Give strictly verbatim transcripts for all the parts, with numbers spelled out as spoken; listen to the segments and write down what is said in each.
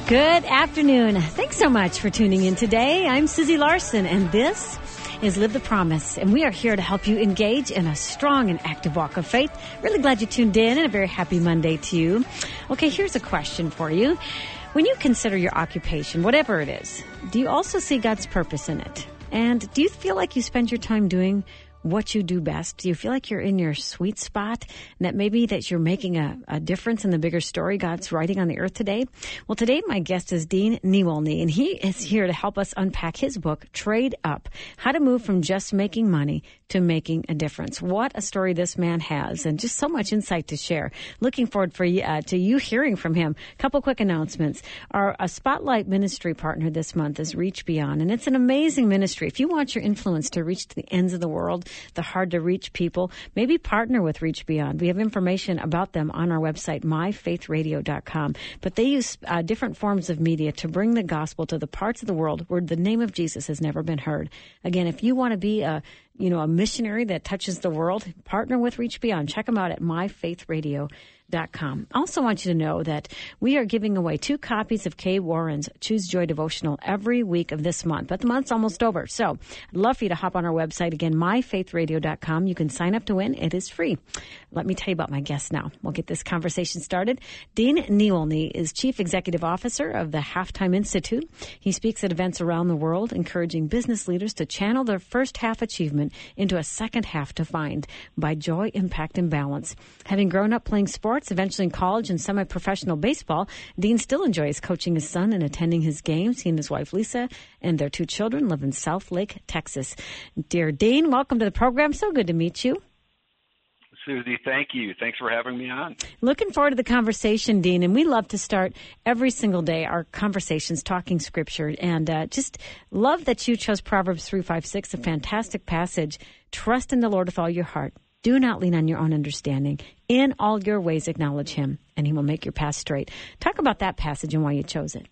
Good afternoon. Thanks so much for tuning in today. I'm Susie Larson, and this is Live the Promise, and we are here to help you engage in a strong and active walk of faith. Really glad you tuned in, and a very happy Monday to you. Okay, here's a question for you. When you consider your occupation, whatever it is, do you also see God's purpose in it? And do you feel like you spend your time doing what you do best? Do you feel like you're in your sweet spot and that maybe that you're making a, a difference in the bigger story God's writing on the earth today? Well, today my guest is Dean Niewolny, and he is here to help us unpack his book, Trade Up, How to Move from Just Making Money to Making a Difference. What a story this man has, and just so much insight to share. Looking forward for you, uh, to you hearing from him. A couple quick announcements. Our a Spotlight ministry partner this month is Reach Beyond, and it's an amazing ministry. If you want your influence to reach to the ends of the world, the hard-to-reach people, maybe partner with Reach Beyond. We have information about them on our website, my faith radio dot com. But they use uh, different forms of media to bring the gospel to the parts of the world where the name of Jesus has never been heard. Again, if you want to be a you know, a missionary that touches the world, partner with Reach Beyond. Check them out at my faith radio dot com. I also want you to know that we are giving away two copies of Kay Warren's Choose Joy devotional every week of this month, but the month's almost over. So I'd love for you to hop on our website, again, my faith radio dot com. You can sign up to win. It is free. Let me tell you about my guest now. We'll get this conversation started. Dean Niewolny is Chief Executive Officer of the Halftime Institute. He speaks at events around the world, encouraging business leaders to channel their first half achievement into a second half defined by joy, impact, and balance. Having grown up playing sports, eventually in college and semi-professional baseball, Dean still enjoys coaching his son and attending his games. He and his wife, Lisa, and their two children live in Southlake, Texas. Dear Dean, welcome to the program. So good to meet you. Susie, thank you. Thanks for having me on. Looking forward to the conversation, Dean, and we love to start every single day our conversations talking Scripture, and uh, just love that you chose Proverbs three five six, a fantastic passage. Trust in the Lord with all your heart. Do not lean on your own understanding. In all your ways acknowledge Him, and He will make your path straight. Talk about that passage and why you chose it.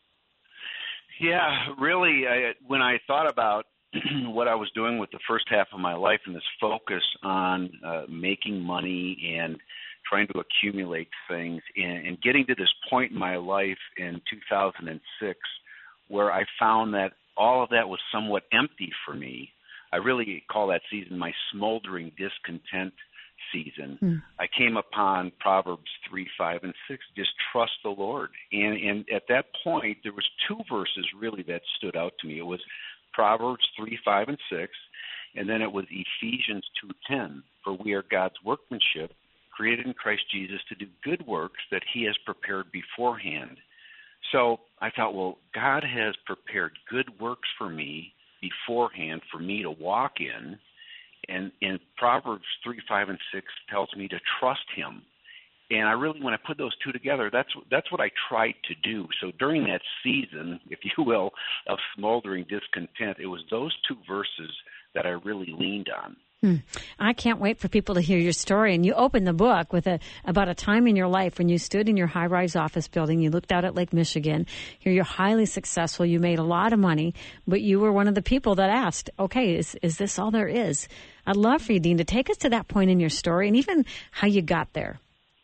Yeah, really, I, when I thought about what I was doing with the first half of my life and this focus on uh, making money and trying to accumulate things and, and getting to this point in my life in two thousand six where I found that all of that was somewhat empty for me. I really call that season my smoldering discontent season. Mm. I came upon Proverbs three, five, and six, just trust the Lord. And, and at that point, there was two verses really that stood out to me. It was Proverbs three, five, and six, and then it was Ephesians two ten, for we are God's workmanship, created in Christ Jesus to do good works that He has prepared beforehand. So I thought, well, God has prepared good works for me beforehand for me to walk in, and, and Proverbs three, five, and six tells me to trust Him. And I really, when I put those two together, that's that's what I tried to do. So during that season, if you will, of smoldering discontent, it was those two verses that I really leaned on. Hmm. I can't wait for people to hear your story. And you opened the book with a about a time in your life when you stood in your high-rise office building, you looked out at Lake Michigan. Here you're highly successful. You made a lot of money, but you were one of the people that asked, okay, is, is this all there is? I'd love for you, Dean, to take us to that point in your story and even how you got there.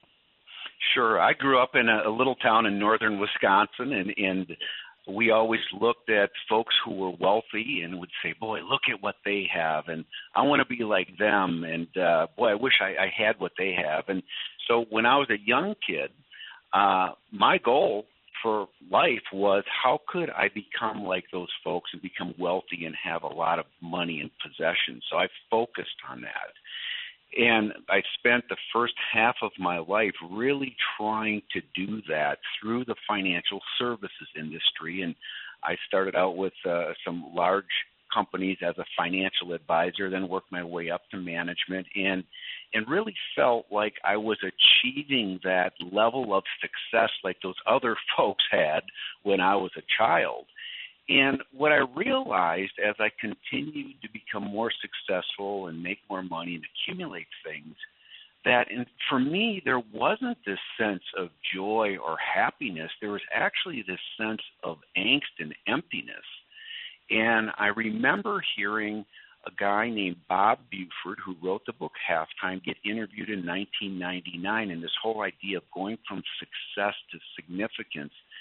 Sure. I grew up in a, a little town in northern Wisconsin, and, and we always looked at folks who were wealthy and would say, boy, look at what they have, and I want to be like them, and uh, boy, I wish I, I had what they have. And so when I was a young kid, uh, my goal for life was how could I become like those folks and become wealthy and have a lot of money and possessions. So I focused on that. And I spent the first half of my life really trying to do that through the financial services industry. And I started out with uh, some large companies as a financial advisor, then worked my way up to management, and and really felt like I was achieving that level of success like those other folks had when I was a child. And what I realized as I continued to become more successful and make more money and accumulate things, that in, for me, there wasn't this sense of joy or happiness. There was actually this sense of angst and emptiness. And I remember hearing a guy named Bob Buford, who wrote the book Halftime, get interviewed in nineteen ninety-nine, and this whole idea of going from success to significance.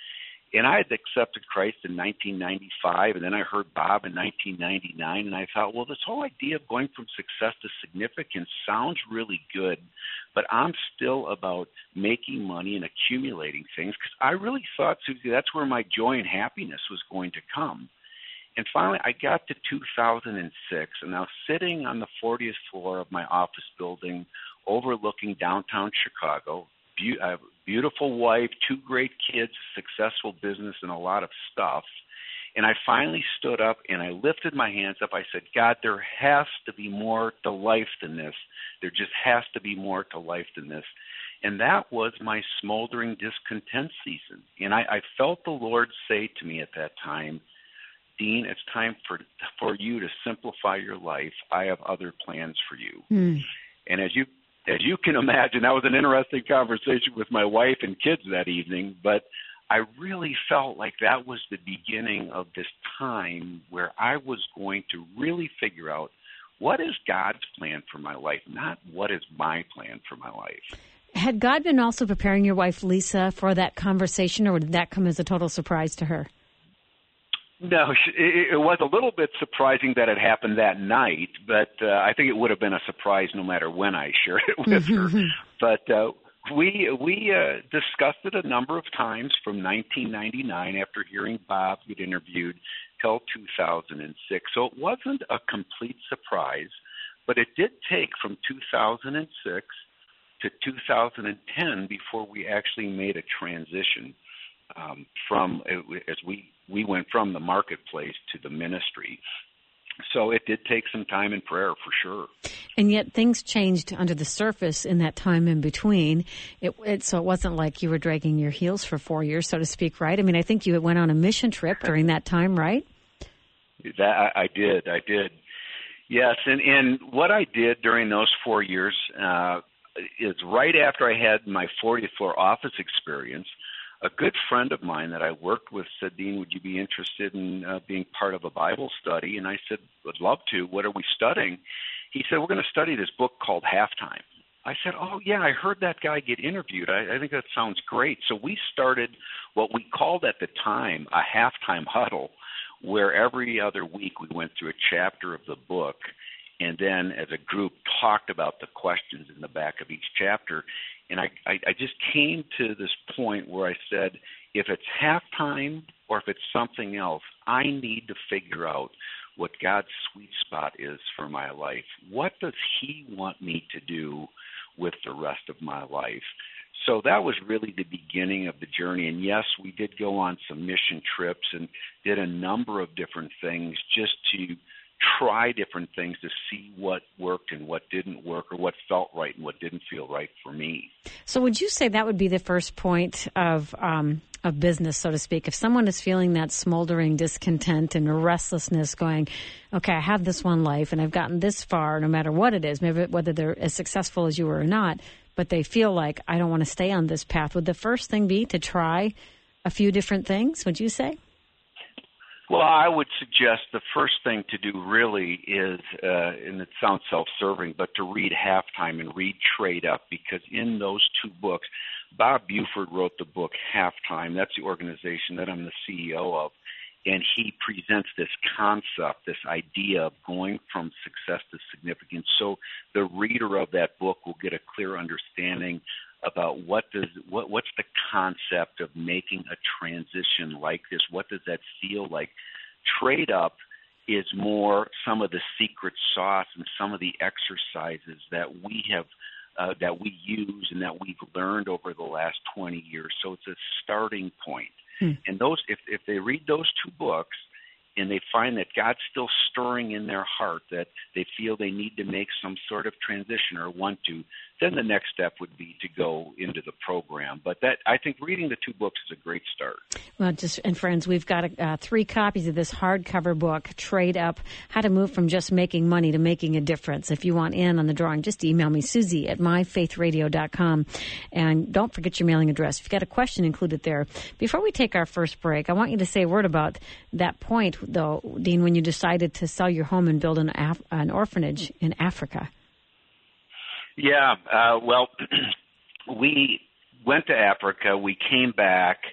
And I had accepted Christ in nineteen ninety-five, and then I heard Bob in nineteen ninety-nine, and I thought, well, this whole idea of going from success to significance sounds really good, but I'm still about making money and accumulating things, because I really thought, Susie, that's where my joy and happiness was going to come. And finally, I got to two thousand six, and I was sitting on the fortieth floor of my office building overlooking downtown Chicago. Be- I have a beautiful wife, two great kids, successful business, and a lot of stuff. And I finally stood up, and I lifted my hands up. I said, God, there has to be more to life than this. There just has to be more to life than this. And that was my smoldering discontent season. And I, I felt the Lord say to me at that time, Dean, it's time for for you to simplify your life. I have other plans for you. Mm. And as you as you can imagine, that was an interesting conversation with my wife and kids that evening. But I really felt like that was the beginning of this time where I was going to really figure out what is God's plan for my life, not what is my plan for my life. Had God been also preparing your wife, Lisa, for that conversation, or did that come as a total surprise to her? No, it was a little bit surprising that it happened that night, but uh, I think it would have been a surprise no matter when I shared it with her. But uh, we we uh, discussed it a number of times from nineteen ninety-nine after hearing Bob get interviewed till two thousand six. So it wasn't a complete surprise, but it did take from two thousand six to two thousand ten before we actually made a transition um, from as we. We went from the marketplace to the ministry. So it did take some time in prayer for sure. And yet things changed under the surface in that time in between. It, it, so it wasn't like you were dragging your heels for four years, so to speak, right? I mean, I think you went on a mission trip during that time, right? That I, I did. I did. Yes. And, and what I did during those four years uh, is right after I had my fortieth floor office experience, a good friend of mine that I worked with said, Dean, would you be interested in uh, being part of a Bible study? And I said, would love to. What are we studying? He said, we're going to study this book called Halftime. I said, oh, yeah, I heard that guy get interviewed. I, I think that sounds great. So we started what we called at the time a halftime huddle, where every other week we went through a chapter of the book and then as a group talked about the questions in the back of each chapter. And I, I, I just came to this point where I said, if it's halftime or if it's something else, I need to figure out what God's sweet spot is for my life. What does He want me to do with the rest of my life? So that was really the beginning of the journey. And yes, we did go on some mission trips and did a number of different things just to try different things to see what worked and what didn't work, or what felt right and what didn't feel right for me. So would you say that would be the first point of um, of business, so to speak? If someone is feeling that smoldering discontent and restlessness going, okay, I have this one life and I've gotten this far no matter what it is, maybe whether they're as successful as you are or not, but they feel like I don't want to stay on this path, would the first thing be to try a few different things, would you say? Well, I would suggest the first thing to do really is, uh, and it sounds self-serving, but to read Halftime and read Trade Up, because in those two books, Bob Buford wrote the book Halftime. That's the organization that I'm the C E O of, and he presents this concept, this idea of going from success to significance. So the reader of that book will get a clear understanding about what does what what's the concept of making a transition like this? What does that feel like? Trade Up is more some of the secret sauce and some of the exercises that we have uh, that we use and that we've learned over the last twenty years. So it's a starting point. Hmm. And those, if if they read those two books and they find that God's still stirring in their heart, that they feel they need to make some sort of transition or want to, then the next step would be to go into the program. But that, I think reading the two books is a great start. Well, just and friends, we've got uh, three copies of this hardcover book, Trade Up, How to Move from Just Making Money to Making a Difference. If you want in on the drawing, just email me, Susie at my faith radio dot com. And don't forget your mailing address. If you've got a question, include it there. Before we take our first break, I want you to say a word about that point, though, Dean, when you decided to sell your home and build an, Af- an orphanage in Africa. Yeah, uh, well, we went to Africa, we came back,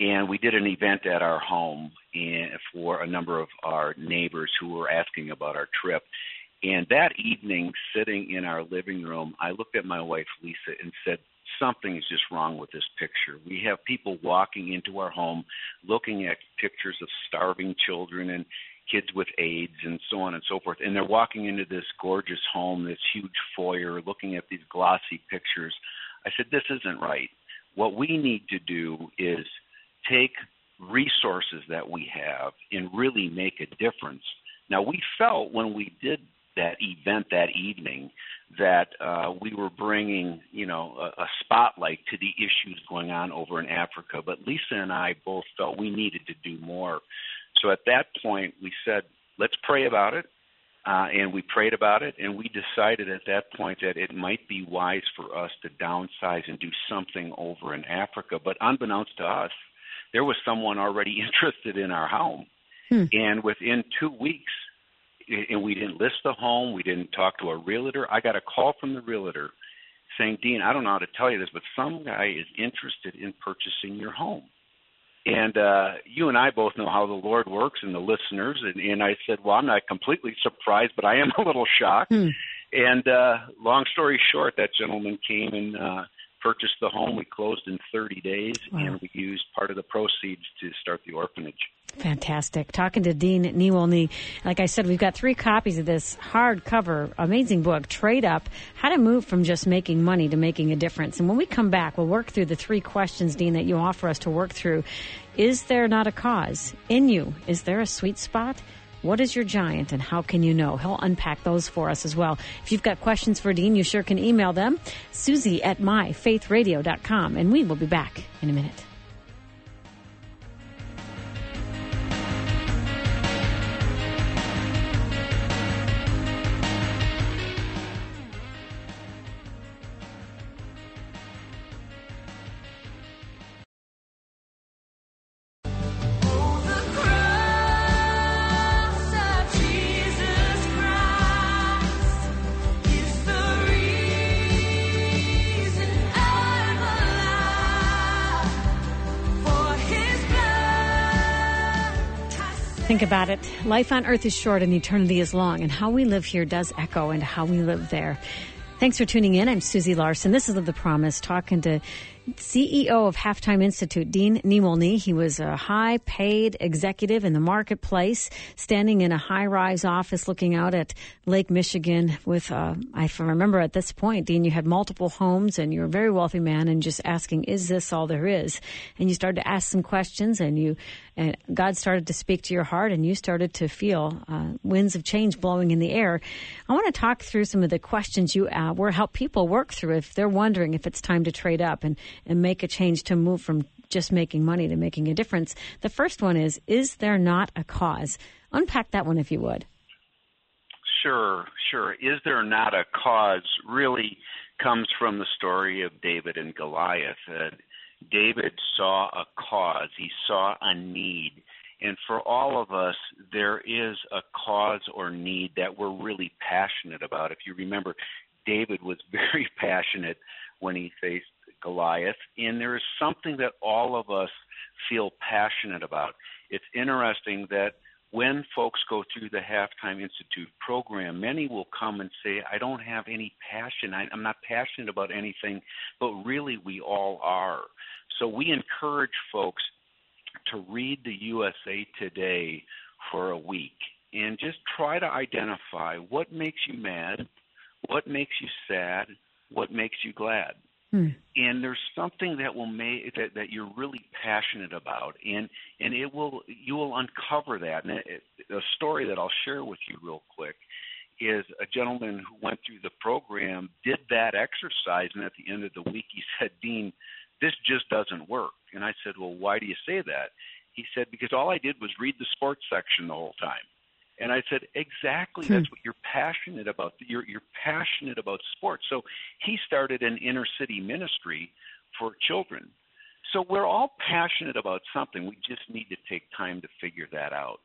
And we did an event at our home and for a number of our neighbors who were asking about our trip. And that evening, sitting in our living room, I looked at my wife, Lisa, and said, something is just wrong with this picture. We have people walking into our home looking at pictures of starving children and kids with AIDS and so on and so forth. And they're walking into this gorgeous home, this huge foyer, looking at these glossy pictures. I said, this isn't right. What we need to do is take resources that we have and really make a difference. Now, we felt when we did that event that evening that uh, we were bringing, you know, a, a spotlight to the issues going on over in Africa. But Lisa and I both felt we needed to do more. So at that point, we said, let's pray about it. Uh, and we prayed about it, and we decided at that point that it might be wise for us to downsize and do something over in Africa. But unbeknownst to us, there was someone already interested in our home. Hmm. And within two weeks, and we didn't list the home, we didn't talk to a realtor. I got a call from the realtor saying, Dean, I don't know how to tell you this, but some guy is interested in purchasing your home. And uh, you and I both know how the Lord works and the listeners. And, and I said, well, I'm not completely surprised, but I am a little shocked. Hmm. And uh, long story short, that gentleman came and uh, purchased the home. We closed in thirty days, wow. And we used part of the proceeds to start the orphanage. Fantastic. Talking to Dean Niewolny. Like I said, we've got three copies of this hardcover, amazing book, Trade Up, How to Move from Just Making Money to Making a Difference. And when we come back, we'll work through the three questions, Dean, that you offer us to work through. Is there not a cause in you? Is there a sweet spot? What is your giant, and how can you know? He'll unpack those for us as well. If you've got questions for Dean, you sure can email them, Susie at my faith radio dot com, and we will be back in a minute. Think about it. Life on earth is short and eternity is long, and how we live here does echo into how we live there. Thanks for tuning in. I'm Susie Larson. This is Live the Promise, talking to C E O of Halftime Institute, Dean Niewolny. He was a high-paid executive in the marketplace, standing in a high-rise office looking out at Lake Michigan with, uh, I remember at this point, Dean, you had multiple homes and you're a very wealthy man, and just asking, is this all there is? And you started to ask some questions, and you and God started to speak to your heart, and you started to feel uh, winds of change blowing in the air. I want to talk through some of the questions you uh, were help people work through if they're wondering if it's time to trade up and and make a change to move from just making money to making a difference. The first one is, is there not a cause? Unpack that one if you would. Sure, sure. Is there not a cause really comes from the story of David and Goliath. Uh, David saw a cause. He saw a need. And for all of us, there is a cause or need that we're really passionate about. If you remember, David was very passionate when he faced Goliath, and there is something that all of us feel passionate about. It's interesting that when folks go through the Halftime Institute program, many will come and say, I don't have any passion. I, I'm not passionate about anything, but really we all are. So we encourage folks to read the U S A Today for a week and just try to identify what makes you mad, what makes you sad, what makes you glad. Hmm. And there's something that will make that, that you're really passionate about, and and it will you will uncover that. And it, a story that I'll share with you real quick is a gentleman who went through the program, did that exercise, and at the end of the week he said, Dean, this just doesn't work. And I said, well, why do you say that? He said, because all I did was read the sports section the whole time. And I said, exactly, that's what you're passionate about. You're, you're passionate about sports. So he started an inner city ministry for children. So we're all passionate about something. We just need to take time to figure that out.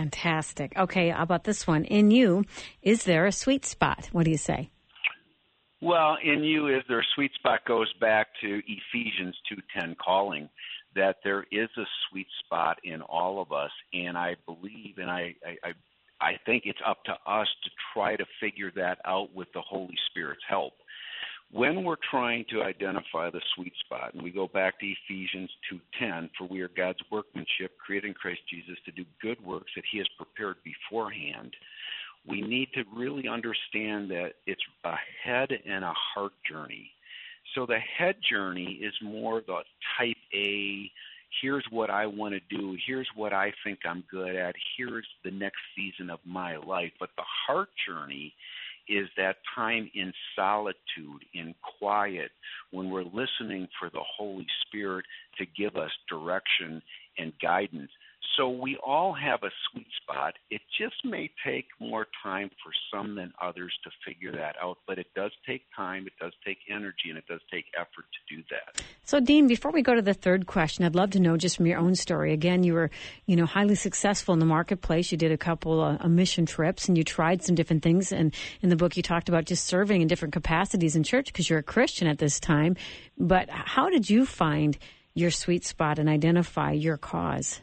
Fantastic. Okay, how about this one? In you, is there a sweet spot? What do you say? Well, in you is their sweet spot goes back to Ephesians two ten calling, that there is a sweet spot in all of us, and I believe and I, I, I think it's up to us to try to figure that out with the Holy Spirit's help. When we're trying to identify the sweet spot, and we go back to Ephesians two ten, for we are God's workmanship, created in Christ Jesus to do good works that he has prepared beforehand, we need to really understand that it's a head and a heart journey. So the head journey is more the type A, here's what I want to do, here's what I think I'm good at, here's the next season of my life. But the heart journey is that time in solitude, in quiet, when we're listening for the Holy Spirit to give us direction and guidance. So we all have a sweet spot. It just may take more time for some than others to figure that out, but it does take time, it does take energy, and it does take effort to do that. So, Dean, before we go to the third question, I'd love to know just from your own story. Again, you were, you know, highly successful in the marketplace. You did a couple of uh, mission trips, and you tried some different things. And in the book, you talked about just serving in different capacities in church because you're a Christian at this time. But how did you find your sweet spot and identify your cause?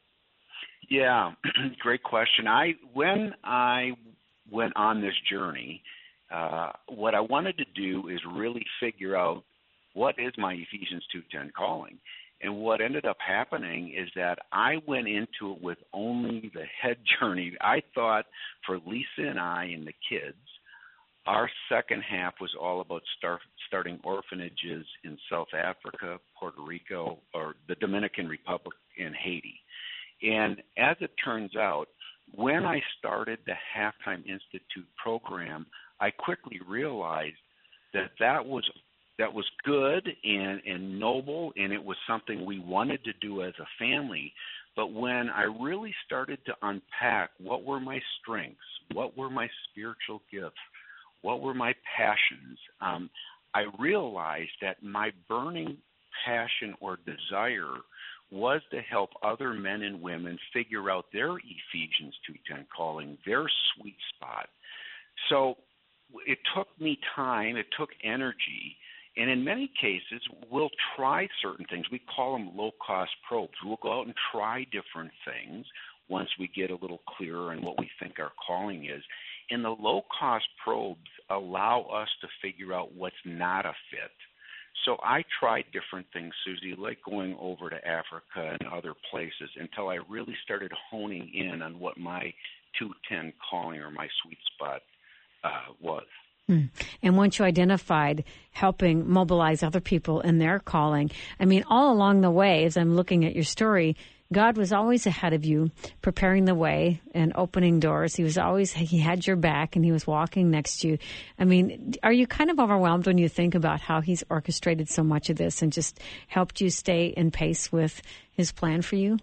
Yeah, great question. I when I went on this journey, uh, what I wanted to do is really figure out what is my Ephesians two ten calling. And what ended up happening is that I went into it with only the head journey. I thought for Lisa and I and the kids, our second half was all about start, starting orphanages in South Africa, Puerto Rico, or the Dominican Republic, and Haiti. And as it turns out, when I started the Halftime Institute program, I quickly realized that that was that was good and, and noble, and it was something we wanted to do as a family. But when I really started to unpack what were my strengths, what were my spiritual gifts, what were my passions, um, I realized that my burning passion or desire was to help other men and women figure out their Ephesians two ten calling, their sweet spot. So it took me time, it took energy, and in many cases, we'll try certain things. We call them low-cost probes. We'll go out and try different things once we get a little clearer on what we think our calling is. And the low-cost probes allow us to figure out what's not a fit. So I tried different things, Susie, like going over to Africa and other places until I really started honing in on what my two ten calling or my sweet spot uh, was. Hmm. And once you identified helping mobilize other people in their calling, I mean, all along the way, as I'm looking at your story, God was always ahead of you, preparing the way and opening doors. He was always, he had your back and he was walking next to you. I mean, are you kind of overwhelmed when you think about how he's orchestrated so much of this and just helped you stay in pace with his plan for you?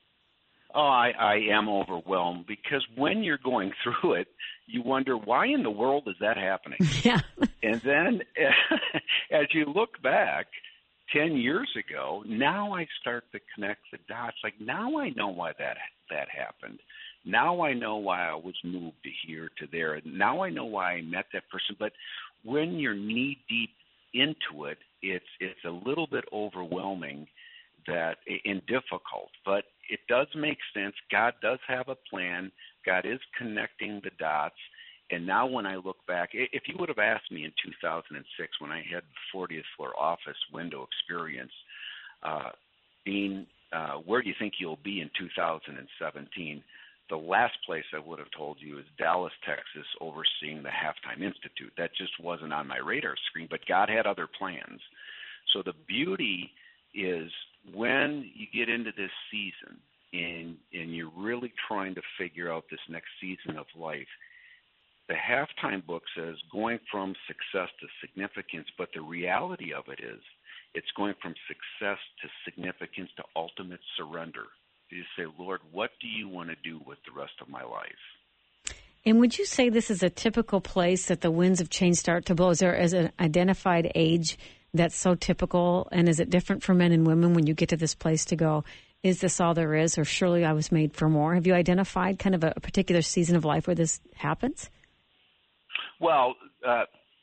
Oh, I, I am overwhelmed because when you're going through it, you wonder, why in the world is that happening? Yeah. And then as you look back, ten years ago, now I start to connect the dots. Like, now I know why that that happened. Now I know why I was moved to here, to there. Now I know why I met that person. But when you're knee-deep into it, it's it's a little bit overwhelming that and difficult. But it does make sense. God does have a plan. God is connecting the dots. And now when I look back, if you would have asked me in two thousand six when I had the fortieth floor office window experience, uh, Dean, uh, where do you think you'll be in two thousand seventeen? The last place I would have told you is Dallas, Texas, overseeing the Halftime Institute. That just wasn't on my radar screen, but God had other plans. So the beauty is when you get into this season and, and you're really trying to figure out this next season of life, the Halftime book says going from success to significance, but the reality of it is it's going from success to significance to ultimate surrender. You say, Lord, what do you want to do with the rest of my life? And would you say this is a typical place that the winds of change start to blow? Is there is an identified age that's so typical, and is it different for men and women when you get to this place to go, is this all there is, or surely I was made for more? Have you identified kind of a, a particular season of life where this happens? Well, uh,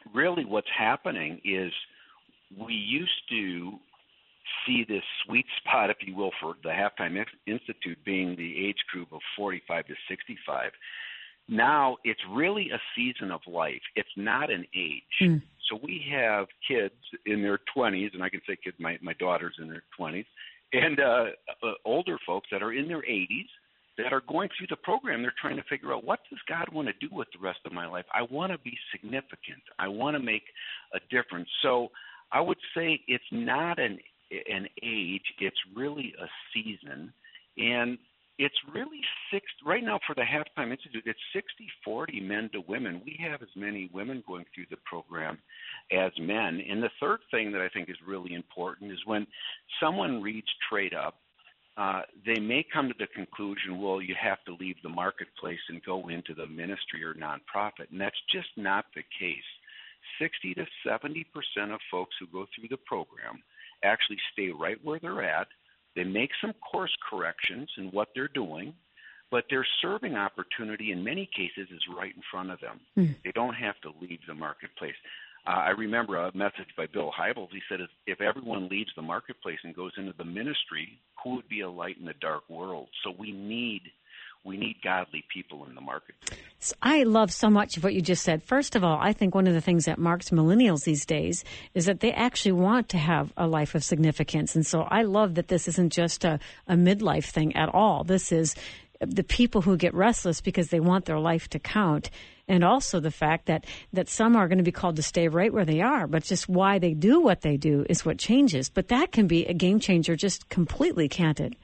really what's happening is we used to see this sweet spot, if you will, for the Halftime Institute being the age group of forty-five to sixty-five. Now it's really a season of life. It's not an age. Mm. So we have kids in their twenties, and I can say kids, my, my daughter's in their twenties, and uh, uh, older folks that are in their eighties that are going through the program. They're trying to figure out, what does God want to do with the rest of my life? I want to be significant. I want to make a difference. So I would say it's not an an age. It's really a season. And it's really six right now for the Halftime Institute. It's sixty forty men to women. We have as many women going through the program as men. And the third thing that I think is really important is when someone reads Trade Up, uh, they may come to the conclusion, well, you have to leave the marketplace and go into the ministry or nonprofit. And that's just not the case. sixty to seventy percent of folks who go through the program actually stay right where they're at. They make some course corrections in what they're doing, but their serving opportunity in many cases is right in front of them. Mm. They don't have to leave the marketplace. Uh, I remember a message by Bill Hybels. He said, if, if everyone leaves the marketplace and goes into the ministry, who would be a light in the dark world? So we need We need godly people in the marketplace. So I love so much of what you just said. First of all, I think one of the things that marks millennials these days is that they actually want to have a life of significance. And so I love that this isn't just a, a midlife thing at all. This is the people who get restless because they want their life to count. And also the fact that, that some are going to be called to stay right where they are, but just why they do what they do is what changes. But that can be a game changer just completely, can't it?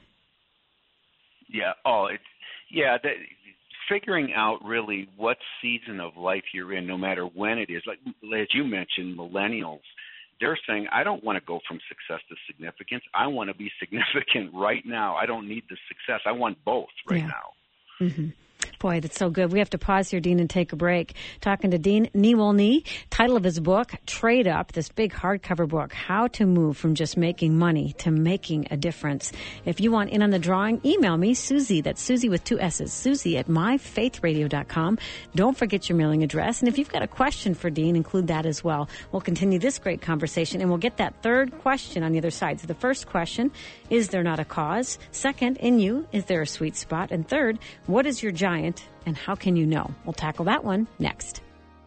Yeah. Oh, it's Yeah, that, figuring out really what season of life you're in, no matter when it is. Like as you mentioned, millennials, they're saying, I don't want to go from success to significance. I want to be significant right now. I don't need the success. I want both right yeah. now. Mm-hmm. Boy, that's so good. We have to pause here, Dean, and take a break. Talking to Dean Niewolny, title of his book, Trade Up, this big hardcover book, How to Move from Just Making Money to Making a Difference. If you want in on the drawing, email me, Susie, that's Susie with two S's, Susie at my faith radio dot com. Don't forget your mailing address. And if you've got a question for Dean, include that as well. We'll continue this great conversation, and we'll get that third question on the other side. So the first question, is there not a cause? Second, in you, is there a sweet spot? And third, what is your giant? And how can you know? We'll tackle that one next.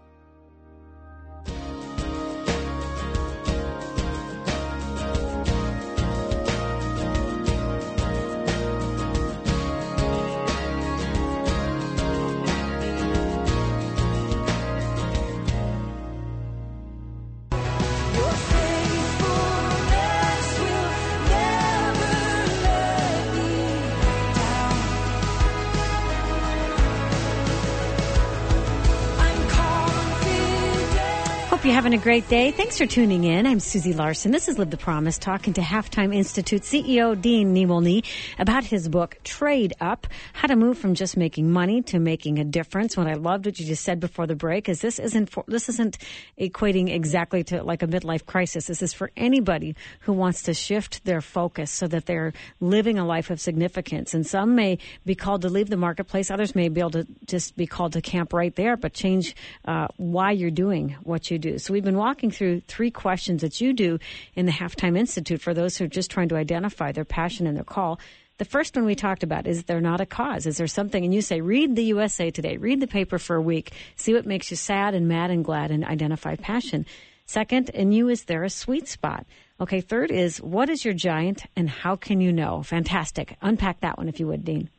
You're having a great day. Thanks for tuning in. I'm Susie Larson. This is Live the Promise, talking to Halftime Institute C E O Dean Niewolny about his book, Trade Up, How to Move from Just Making Money to Making a Difference. What I loved what you just said before the break is this isn't for, this isn't equating exactly to like a midlife crisis. This is for anybody who wants to shift their focus so that they're living a life of significance. And some may be called to leave the marketplace. Others may be able to just be called to camp right there, but change uh, why you're doing what you do. So we've been walking through three questions that you do in the Halftime Institute for those who are just trying to identify their passion and their call. The first one we talked about, is there not a cause? Is there something? And you say, read the U S A Today, read the paper for a week, see what makes you sad and mad and glad, and identify passion. Second, in you, is there a sweet spot? Okay, third is, what is your giant and how can you know? Fantastic. Unpack that one if you would, Dean.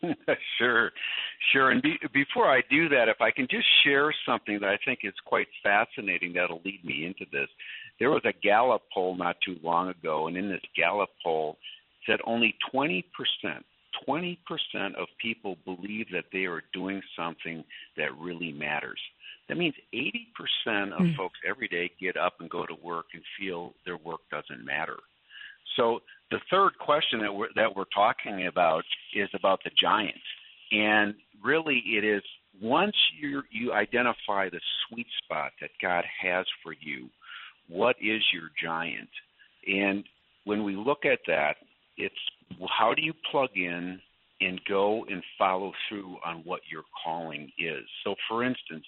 Sure, sure. And be, before I do that, if I can just share something that I think is quite fascinating that'll lead me into this. There was a Gallup poll not too long ago, and in this Gallup poll said only twenty percent, twenty percent of people believe that they are doing something that really matters. That means eighty percent of mm. folks every day get up and go to work and feel their work doesn't matter. So the third question that we're, that we're talking about is about the giant. And really it is, once you you identify the sweet spot that God has for you, what is your giant? And when we look at that, it's how do you plug in and go and follow through on what your calling is? So for instance,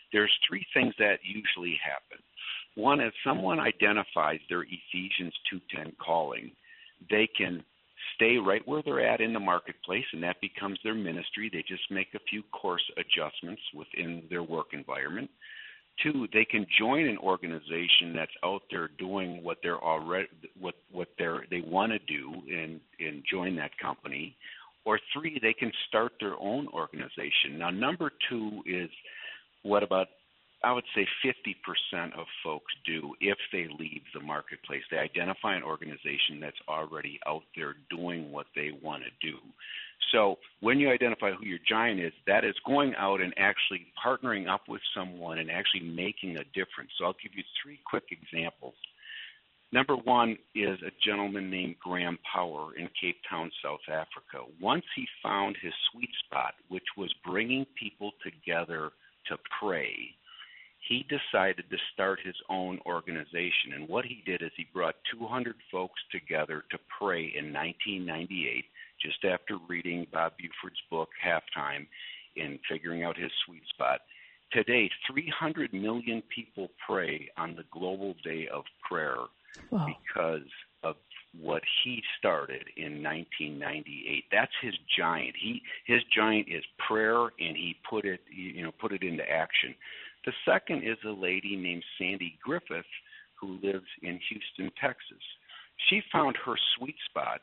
there's three things that usually happen. One is someone identifies their Ephesians two ten calling. They can stay right where they're at in the marketplace, and that becomes their ministry. They just make a few course adjustments within their work environment. Two, they can join an organization that's out there doing what they're already what what they're they want to do and and join that company. Or three, they can start their own organization. Now, number two is what about I would say fifty percent of folks do if they leave the marketplace. They identify an organization that's already out there doing what they want to do. So when you identify who your giant is, that is going out and actually partnering up with someone and actually making a difference. So I'll give you three quick examples. Number one is a gentleman named Graham Power in Cape Town, South Africa. Once he found his sweet spot, which was bringing people together to pray, he decided to start his own organization. And what he did is he brought two hundred folks together to pray in nineteen ninety-eight, just after reading Bob Buford's book, Halftime, and figuring out his sweet spot. Today, three hundred million people pray on the Global Day of Prayer. Wow. Because of what he started in nineteen ninety-eight. That's his giant. He his giant is prayer, and he put it you know put it into action. The second is a lady named Sandy Griffith who lives in Houston, Texas. She found her sweet spot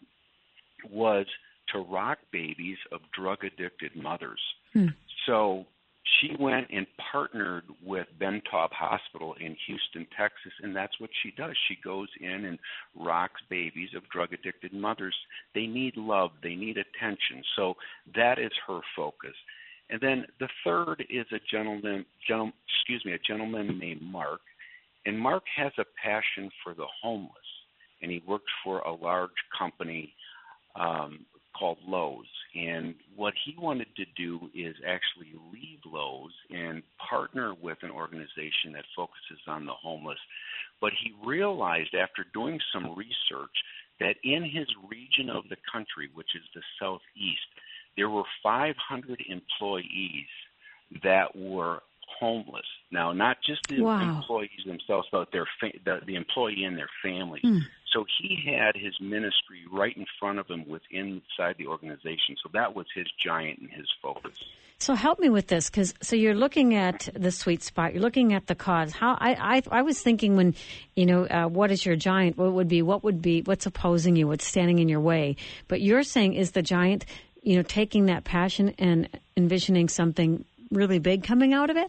was to rock babies of drug-addicted mothers. Hmm. So she went and partnered with Ben Taub Hospital in Houston, Texas, and that's what she does. She goes in and rocks babies of drug-addicted mothers. They need love. They need attention. So that is her focus. And then the third is a gentleman, gentle, excuse me, a gentleman named Mark, and Mark has a passion for the homeless, and he works for a large company um, called Lowe's. And what he wanted to do is actually leave Lowe's and partner with an organization that focuses on the homeless. But he realized after doing some research that in his region of the country, which is the Southeast, there were five hundred employees that were homeless. Now, not just the wow. employees themselves, but their fa- the, the employee and their families. Mm. So he had his ministry right in front of him within inside the organization. So that was his giant and his focus. So help me with this, because so you're looking at the sweet spot, you're looking at the cause. How I I, I was thinking when, you know, uh, what is your giant? What would be what would be what's opposing you? What's standing in your way? But you're saying is the giant, you know, taking that passion and envisioning something really big coming out of it?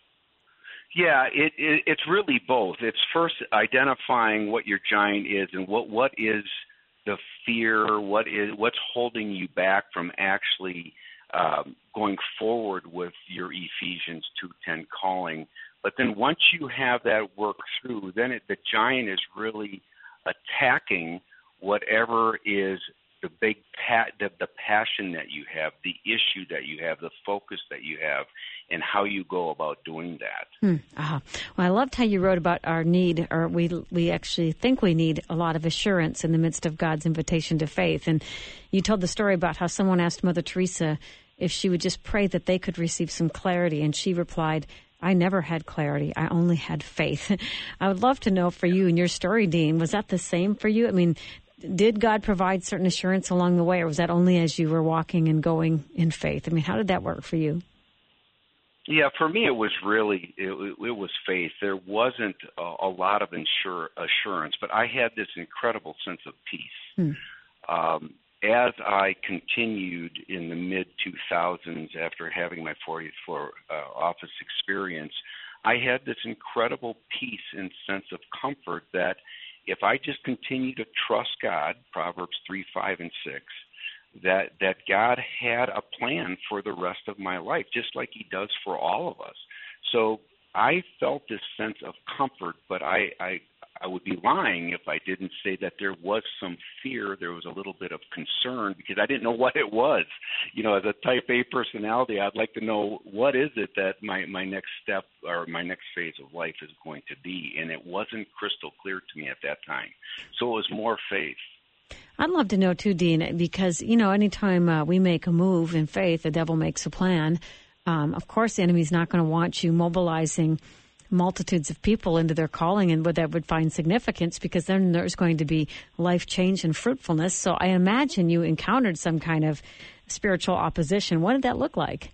Yeah, it, it, it's really both. It's first identifying what your giant is and what, what is the fear, what is what's holding you back from actually um, going forward with your Ephesians two ten calling. But then once you have that work through, then it, the giant is really attacking whatever is the big pa- the, the passion that you have, the issue that you have, the focus that you have, and how you go about doing that. Hmm. Uh-huh. Well, I loved how you wrote about our need, or we we actually think we need a lot of assurance in the midst of God's invitation to faith. And you told the story about how someone asked Mother Teresa if she would just pray that they could receive some clarity, and she replied, I never had clarity. I only had faith. I would love to know for you and your story, Dean, was that the same for you? I mean, did God provide certain assurance along the way, or was that only as you were walking and going in faith? I mean, how did that work for you? Yeah, for me, it was really, it, it was faith. There wasn't a, a lot of insure, assurance, but I had this incredible sense of peace. Hmm. Um, as I continued in the mid two thousands after having my fortieth floor uh, office experience, I had this incredible peace and sense of comfort that if I just continue to trust God, Proverbs three, five, and six, that that God had a plan for the rest of my life, just like he does for all of us. So I felt this sense of comfort, but I, I, I would be lying if I didn't say that there was some fear, there was a little bit of concern, because I didn't know what it was. You know, as a type A personality, I'd like to know what is it that my, my next step or my next phase of life is going to be, and it wasn't crystal clear to me at that time. So it was more faith. I'd love to know, too, Dean, because, you know, anytime uh, we make a move in faith, the devil makes a plan. Um, of course, the enemy's not going to want you mobilizing multitudes of people into their calling and what that would find significance, because then there's going to be life change and fruitfulness. So I imagine you encountered some kind of spiritual opposition. What did that look like?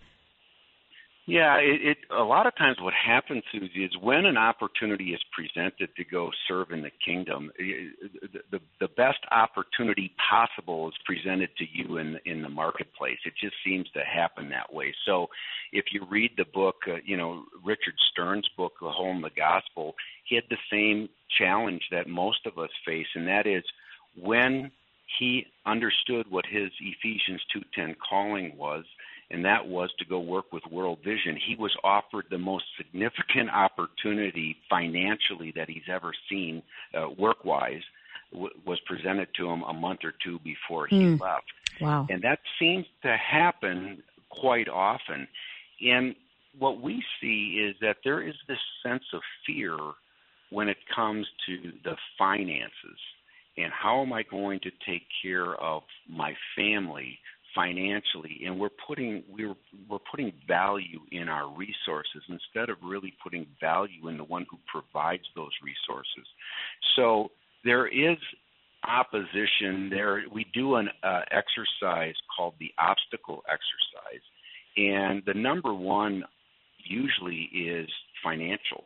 Yeah, it, it a lot of times what happens, Susie, is when an opportunity is presented to go serve in the kingdom, the, the, the best opportunity possible is presented to you in in the marketplace. It just seems to happen that way. So if you read the book, uh, you know, Richard Stern's book, The Hole in the Gospel, he had the same challenge that most of us face, and that is when he understood what his Ephesians two ten calling was, and that was to go work with World Vision. He was offered the most significant opportunity financially that he's ever seen, uh, work-wise, w- was presented to him a month or two before he mm. left. Wow. And that seems to happen quite often. And what we see is that there is this sense of fear when it comes to the finances. And how am I going to take care of my family financially? And we're putting we're we're putting value in our resources instead of really putting value in the one who provides those resources. So there is opposition there. We do an uh, exercise called the obstacle exercise, and the number one usually is financial.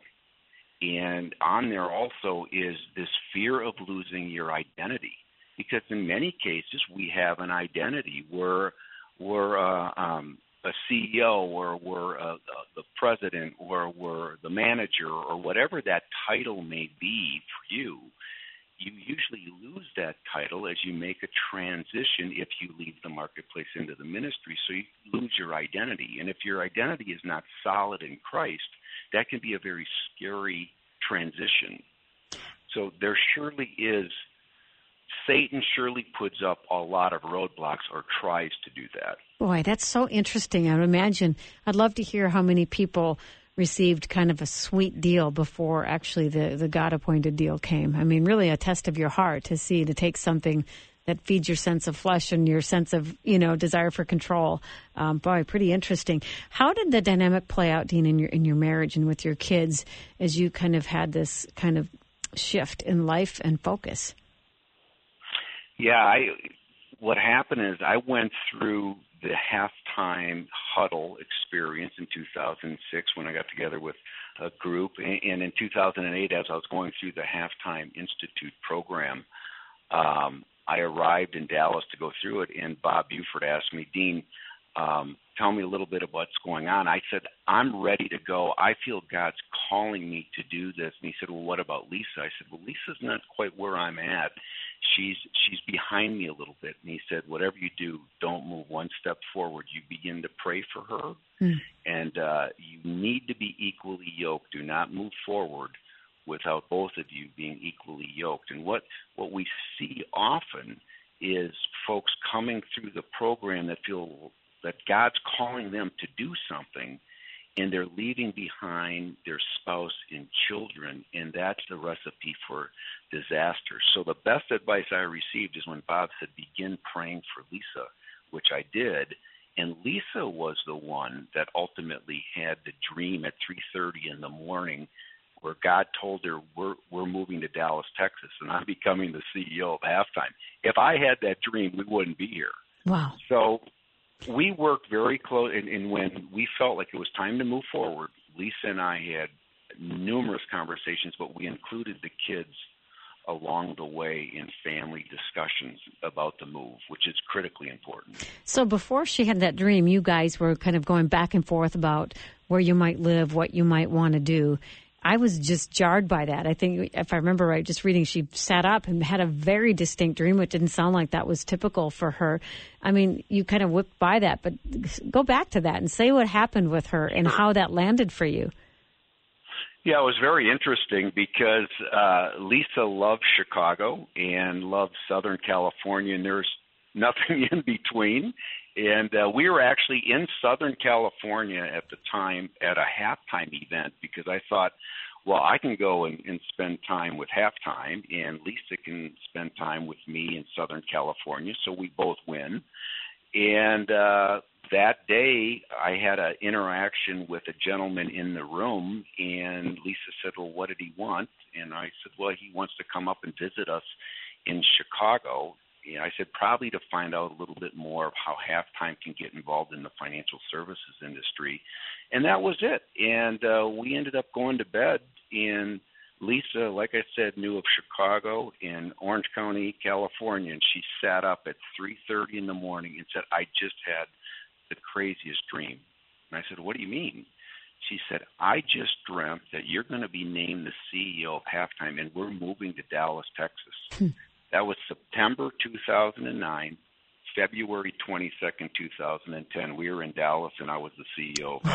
And on there also is this fear of losing your identity, because in many cases we have an identity. We're, we're uh, um, a C E O, or we're uh, the president, or we're the manager, or whatever that title may be for you. You usually lose that title as you make a transition if you leave the marketplace into the ministry, so you lose your identity. And if your identity is not solid in Christ, that can be a very scary transition. So there surely is, Satan surely puts up a lot of roadblocks or tries to do that. Boy, that's so interesting. I would imagine, I'd love to hear how many people received kind of a sweet deal before actually the, the God-appointed deal came. I mean, really a test of your heart to see, to take something that feeds your sense of flesh and your sense of, you know, desire for control. Um, boy, pretty interesting. How did the dynamic play out, Dean, in your in your marriage and with your kids as you kind of had this kind of shift in life and focus? Yeah, I what happened is I went through the halftime huddle experience in two thousand six when I got together with a group, and in two thousand eight, as I was going through the Halftime Institute program, um, I arrived in Dallas to go through it, and Bob Buford asked me, Dean, um, tell me a little bit of what's going on. I said, I'm ready to go. I feel God's calling me to do this. And he said, well, what about Lisa? I said, well, Lisa's not quite where I'm at. She's she's behind me a little bit. And he said, whatever you do, don't move one step forward. You begin to pray for her, mm. and uh, you need to be equally yoked. Do not move forward without both of you being equally yoked. And what, what we see often is folks coming through the program that feel that God's calling them to do something, and they're leaving behind their spouse and children, and that's the recipe for disaster. So the best advice I received is when Bob said, begin praying for Lisa, which I did, and Lisa was the one that ultimately had the dream at three thirty in the morning where God told her, we're, we're moving to Dallas, Texas, and I'm becoming the C E O of Halftime. If I had that dream, we wouldn't be here. Wow. So we worked very close, and, and when we felt like it was time to move forward, Lisa and I had numerous conversations, but we included the kids along the way in family discussions about the move, which is critically important. So before she had that dream, you guys were kind of going back and forth about where you might live, what you might want to do. I was just jarred by that. I think, if I remember right, just reading, she sat up and had a very distinct dream, which didn't sound like that was typical for her. I mean, you kind of whipped by that, but go back to that and say what happened with her and how that landed for you. Yeah, it was very interesting because uh, Lisa loves Chicago and loves Southern California, and there's nothing in between. And uh, we were actually in Southern California at the time at a halftime event because I thought, well, I can go and, and spend time with Halftime, and Lisa can spend time with me in Southern California, so we both win. And uh, that day, I had an interaction with a gentleman in the room, and Lisa said, well, what did he want? And I said, well, he wants to come up and visit us in Chicago. And I said, probably to find out a little bit more of how Halftime can get involved in the financial services industry. And that was it. And uh, we ended up going to bed, and Lisa, like I said, knew of Chicago in Orange County, California, and she sat up at three thirty in the morning and said, I just had the craziest dream. And I said, what do you mean? She said, I just dreamt that you're going to be named the C E O of Halftime, and we're moving to Dallas, Texas. That was September two thousand nine. February twenty-second, two thousand ten. We were in Dallas, and I was the C E O.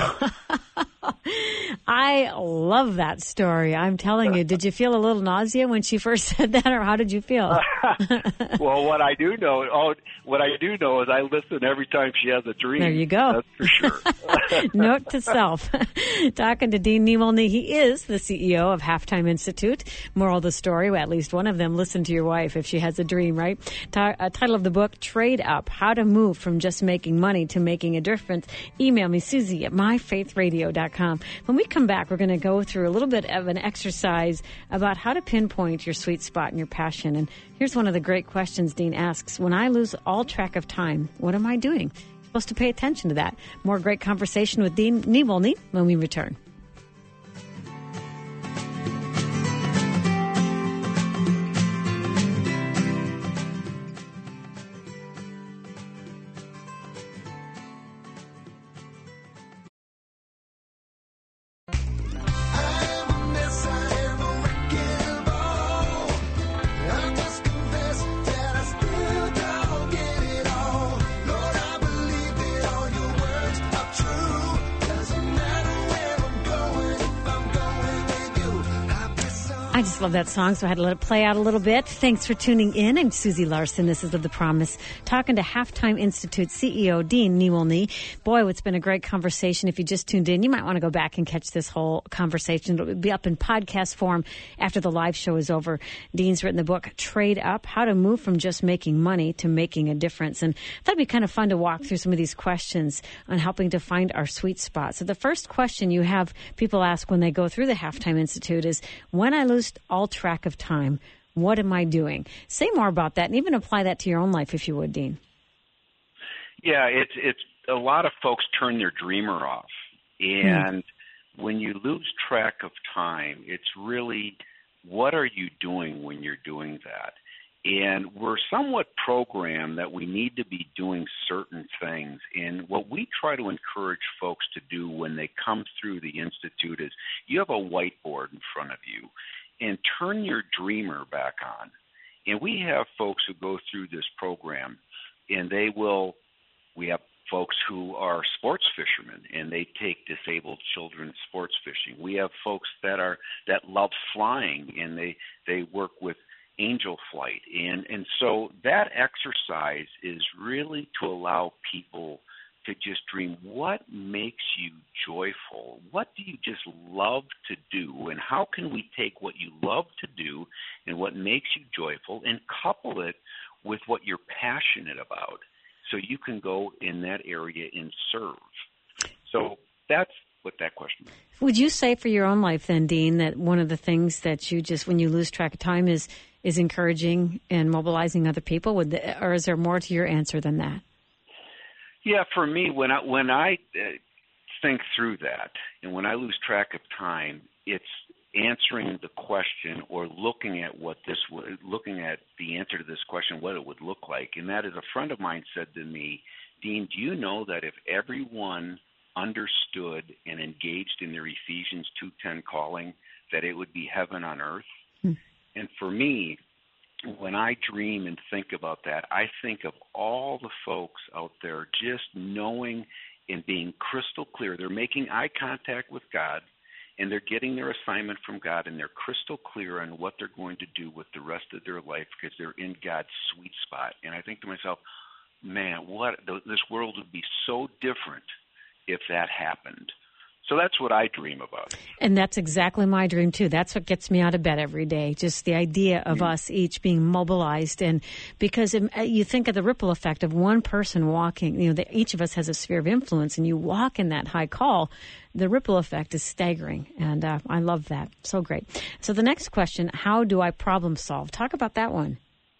I love that story. I'm telling you. Did you feel a little nausea when she first said that, or how did you feel? Well, what I do know, oh, what I do know is I listen every time she has a dream. There you go. That's for sure. Note to self. Talking to Dean Nemolny. He is the C E O of Halftime Institute. Moral of the story, well, at least one of them, listen to your wife if she has a dream, right? T- uh, title of the book, Trade Up, How to Move from Just Making Money to Making a Difference. Email me, Susie at my faith radio dot com. When we come back, we're going to go through a little bit of an exercise about how to pinpoint your sweet spot and your passion. And here's one of the great questions Dean asks. When I lose all track of time, what am I doing? You're supposed to pay attention to that. More great conversation with Dean Nemolny when we return. I just love that song, so I had to let it play out a little bit. Thanks for tuning in. I'm Susie Larson. This is Live the Promise, talking to Halftime Institute C E O Dean Nemolny. Boy, it's been a great conversation. If you just tuned in, you might want to go back and catch this whole conversation. It'll be up in podcast form after the live show is over. Dean's written the book, Trade Up, How to Move from Just Making Money to Making a Difference. And I thought it'd be kind of fun to walk through some of these questions on helping to find our sweet spot. So the first question you have people ask when they go through the Halftime Institute is, when I lose all track of time, what am I doing? Say more about that, and even apply that to your own life, if you would, Dean. Yeah, it's it's a lot of folks turn their dreamer off, and hmm. when you lose track of time, it's really, what are you doing when you're doing that? And we're somewhat programmed that we need to be doing certain things. And what we try to encourage folks to do when they come through the Institute is, you have a whiteboard in front of you, and turn your dreamer back on. And we have folks who go through this program, and they will, we have folks who are sports fishermen, and they take disabled children sports fishing. We have folks that are, that love flying, and they, they work with angel flight. And, and so that exercise is really to allow people to just dream, what makes you joyful? What do you just love to do? And how can we take what you love to do and what makes you joyful and couple it with what you're passionate about, so you can go in that area and serve? So that's what that question is. Would you say for your own life then, Dean, that one of the things that you just, when you lose track of time, is is encouraging and mobilizing other people? Would the, or is there more to your answer than that? Yeah, for me, when I when I uh, think through that, and when I lose track of time, it's answering the question or looking at what this would, looking at the answer to this question, what it would look like. And that is, a friend of mine said to me, Dean, do you know that if everyone understood and engaged in their Ephesians two ten calling, that it would be heaven on earth? Hmm. And for me, when I dream and think about that, I think of all the folks out there just knowing and being crystal clear. They're making eye contact with God, and they're getting their assignment from God, and they're crystal clear on what they're going to do with the rest of their life because they're in God's sweet spot. And I think to myself, man, what this world would be so different if that happened. So that's what I dream about. And that's exactly my dream, too. That's what gets me out of bed every day, just the idea of mm-hmm. us each being mobilized. And because it, you think of the ripple effect of one person walking, you know, the, each of us has a sphere of influence, and you walk in that high call, the ripple effect is staggering. And uh, I love that. So great. So the next question, how do I problem solve? Talk about that one.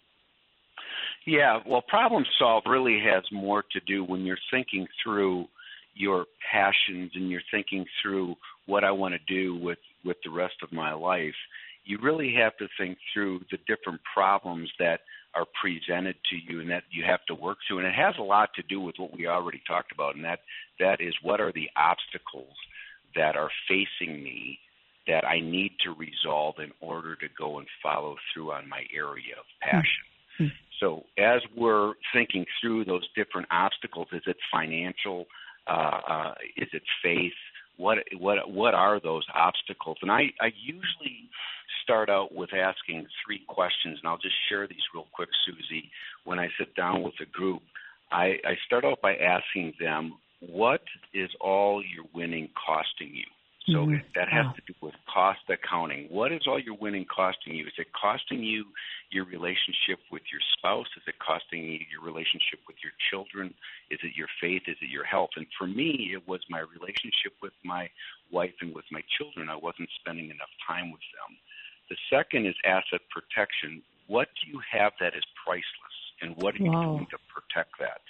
Yeah, well, problem solve really has more to do when you're thinking through your passions and you're thinking through what I want to do with, with the rest of my life. You really have to think through the different problems that are presented to you and that you have to work through. And it has a lot to do with what we already talked about, and that, that is what are the obstacles that are facing me that I need to resolve in order to go and follow through on my area of passion. Mm-hmm. So as we're thinking through those different obstacles, is it financial? Uh, uh, is it faith? What what what are those obstacles? And I, I usually start out with asking three questions, and I'll just share these real quick, Susie. When I sit down with a group, I, I start out by asking them, what is all your winning costing you? So mm-hmm. that has wow. to do with cost accounting. What is all your winning costing you? Is it costing you your relationship with your spouse? Is it costing you your relationship with your children? Is it your faith? Is it your health? And for me, it was my relationship with my wife and with my children. I wasn't spending enough time with them. The second is asset protection. What do you have that is priceless, and what are you wow. doing to protect that?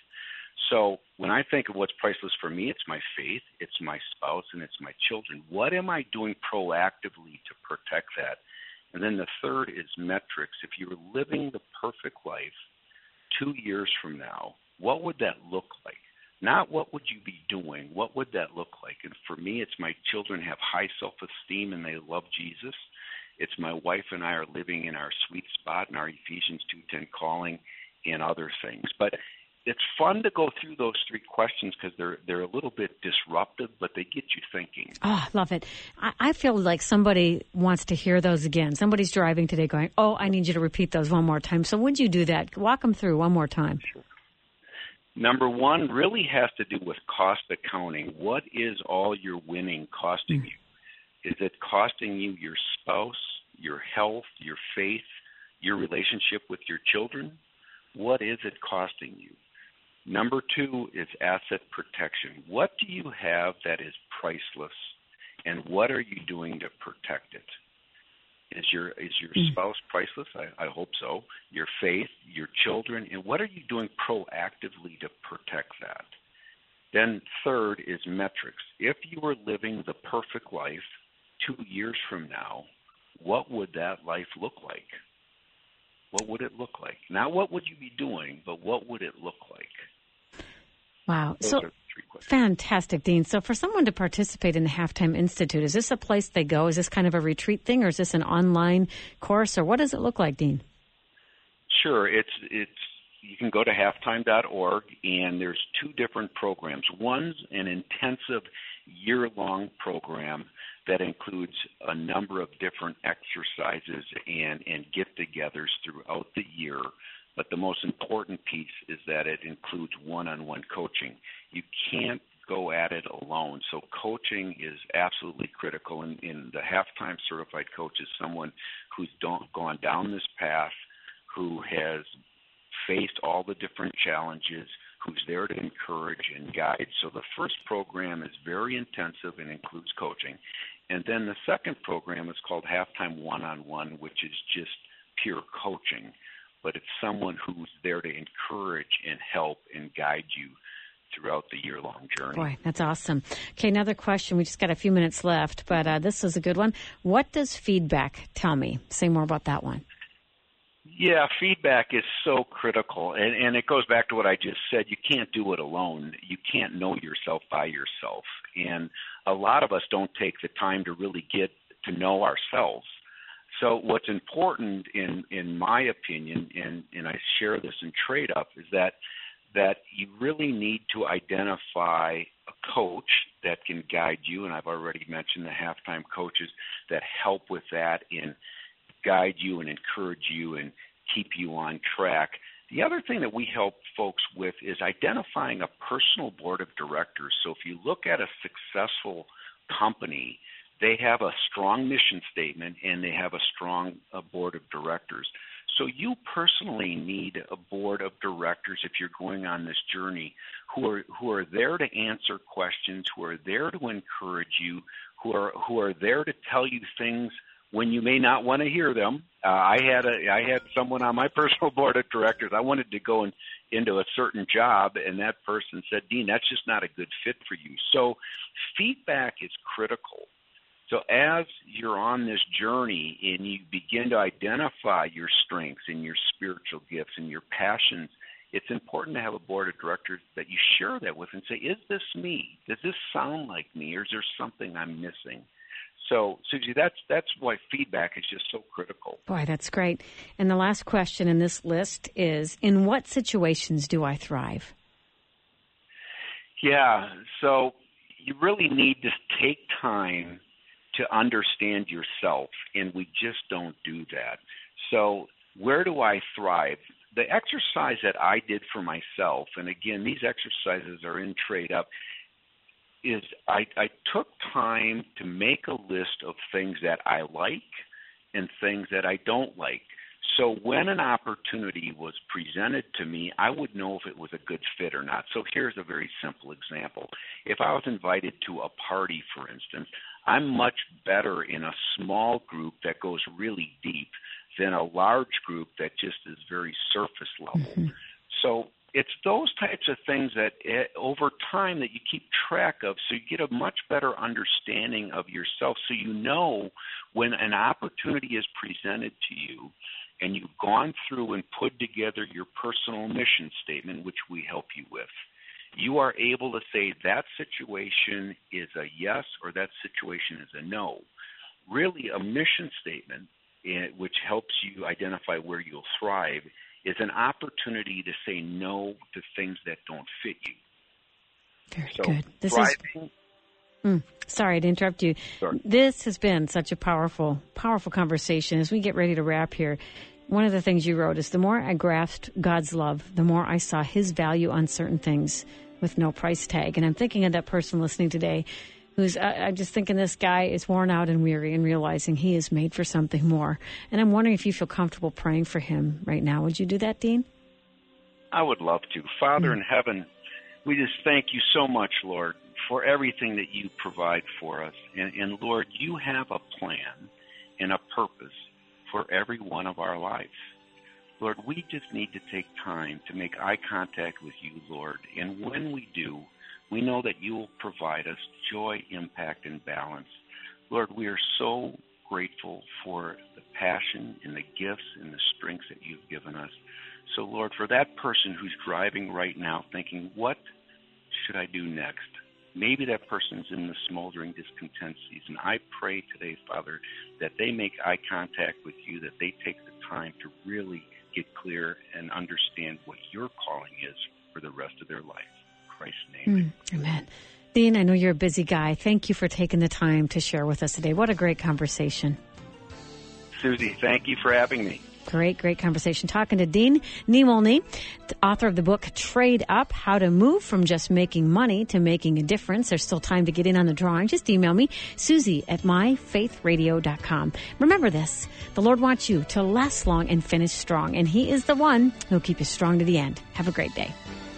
So when I think of what's priceless for me, it's my faith, it's my spouse, and it's my children. What am I doing proactively to protect that? And then the third is metrics. If you were living the perfect life two years from now, what would that look like? Not what would you be doing, what would that look like? And for me, it's my children have high self-esteem and they love Jesus. It's my wife and I are living in our sweet spot in our Ephesians two ten calling and other things. But it's fun to go through those three questions because they're they're a little bit disruptive, but they get you thinking. Oh, I love it. I, I feel like somebody wants to hear those again. Somebody's driving today going, oh, I need you to repeat those one more time. So would you do that? Walk them through one more time. Sure. Number one really has to do with cost accounting. What is all your winning costing mm. you? Is it costing you your spouse, your health, your faith, your relationship with your children? What is it costing you? Number two is asset protection. What do you have that is priceless, and what are you doing to protect it? Is your is your mm. spouse priceless? I, I hope so. Your faith, your children, and what are you doing proactively to protect that? Then third is metrics. If you were living the perfect life two years from now, what would that life look like? What would it look like? Not what would you be doing, but what would it look like? Wow. Those so fantastic, Dean. So for someone to participate in the Halftime Institute, is this a place they go? Is this kind of a retreat thing, or is this an online course, or what does it look like, Dean? Sure. It's it's you can go to halftime dot org, and there's two different programs. One's an intensive year-long program that includes a number of different exercises and, and get-togethers throughout the year. But the most important piece is that it includes one-on-one coaching. You can't go at it alone. So coaching is absolutely critical. And, and the Halftime Certified Coach is someone who's don't, gone down this path, who has faced all the different challenges, who's there to encourage and guide. So the first program is very intensive and includes coaching. And then the second program is called Halftime One-on-One, which is just pure coaching. But it's someone who's there to encourage and help and guide you throughout the year-long journey. Boy, that's awesome. Okay, another question. We just got a few minutes left, but uh, this is a good one. What does feedback tell me? Say more about that one. Yeah, feedback is so critical, and, and it goes back to what I just said. You can't do it alone. You can't know yourself by yourself, and a lot of us don't take the time to really get to know ourselves. So what's important, in, in my opinion, and, and I share this in Trade Up, is that that you really need to identify a coach that can guide you, and I've already mentioned the halftime coaches that help with that and guide you and encourage you and keep you on track. The other thing that we help folks with is identifying a personal board of directors. So if you look at a successful company, they have a strong mission statement and they have a strong uh, board of directors. So you personally need a board of directors if you're going on this journey who are who are there to answer questions, who are there to encourage you, who are who are there to tell you things when you may not want to hear them. Uh, I had a I had someone on my personal board of directors. I wanted to go in, into a certain job, and that person said, "Dean, that's just not a good fit for you." So feedback is critical. So as you're on this journey and you begin to identify your strengths and your spiritual gifts and your passions, it's important to have a board of directors that you share that with and say, is this me? Does this sound like me, or is there something I'm missing? So, Susie, that's that's why feedback is just so critical. Boy, that's great. And the last question in this list is, in what situations do I thrive? Yeah, so you really need to take time to understand yourself, and we just don't do that. So where do I thrive? The exercise that I did for myself, and again, these exercises are in Trade Up, is I, I took time to make a list of things that I like and things that I don't like. So when an opportunity was presented to me, I would know if it was a good fit or not. So here's a very simple example. If I was invited to a party, for instance, I'm much better in a small group that goes really deep than a large group that just is very surface level. Mm-hmm. So it's those types of things that uh, over time that you keep track of, so you get a much better understanding of yourself, so you know when an opportunity is presented to you and you've gone through and put together your personal mission statement, which we help you with, you are able to say that situation is a yes or that situation is a no. Really, a mission statement, which helps you identify where you'll thrive, is an opportunity to say no to things that don't fit you. Very so good. This thriving, is, mm, sorry to interrupt you. Sorry. This has been such a powerful, powerful conversation. As we get ready to wrap here, one of the things you wrote is, the more I grasped God's love, the more I saw his value on certain things with no price tag. And I'm thinking of that person listening today who's, uh, I'm just thinking this guy is worn out and weary and realizing he is made for something more. And I'm wondering if you feel comfortable praying for him right now. Would you do that, Dean? I would love to. Father mm-hmm. in heaven, we just thank you so much, Lord, for everything that you provide for us. And, and Lord, you have a plan and a purpose for every one of our lives. Lord, we just need to take time to make eye contact with you, Lord. And when we do, we know that you will provide us joy, impact, and balance. Lord, we are so grateful for the passion and the gifts and the strengths that you've given us. So, Lord, for that person who's driving right now thinking, what should I do next? Maybe that person's in the smoldering discontent season. I pray today, Father, that they make eye contact with you, that they take the time to really get clear and understand what your calling is for the rest of their life. In Christ's name. Mm, amen. Dean, I know you're a busy guy. Thank you for taking the time to share with us today. What a great conversation. Susie, thank you for having me. Great, great conversation. Talking to Dean Niewolny, the author of the book Trade Up, How to Move from Just Making Money to Making a Difference. There's still time to get in on the drawing. Just email me, Susie at my faith radio dot com. Remember this, the Lord wants you to last long and finish strong, and he is the one who'll keep you strong to the end. Have a great day.